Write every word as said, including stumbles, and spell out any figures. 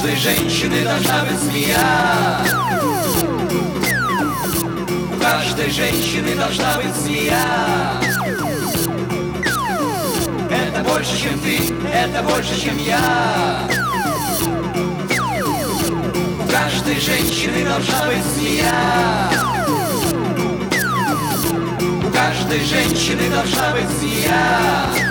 каждой женщины должна быть змея. У каждой женщины должна быть змея. Это больше, чем ты, это больше, чем я. У каждой женщины должна быть змея. У каждой женщины должна быть змея.